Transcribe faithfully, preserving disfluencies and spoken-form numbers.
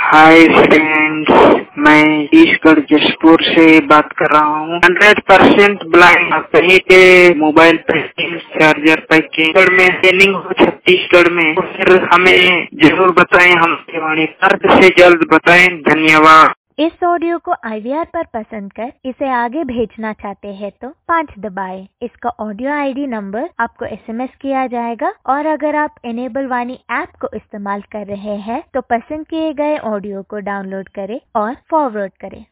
Hi friends, मैं ईश्वर जसपुर से बात कर रहा हूँ। हंड्रेड परसेंट ब्लाइंड कहीं पे मोबाइल पैकिंग, चार्जर पैकिंग में ट्रेनिंग हो छत्तीसगढ़ में, तो फिर हमें जरूर बताएं। हम वाणी जल्द से जल्द बताएं। धन्यवाद। इस ऑडियो को आई वी आर पर पसंद कर इसे आगे भेजना चाहते हैं तो पाँच दबाएं। इसका ऑडियो आई डी नंबर आपको एस एम एस किया जाएगा और अगर आप इनेबल वाणी ऐप को इस्तेमाल कर रहे हैं तो पसंद किए गए ऑडियो को डाउनलोड करें और फॉरवर्ड करें।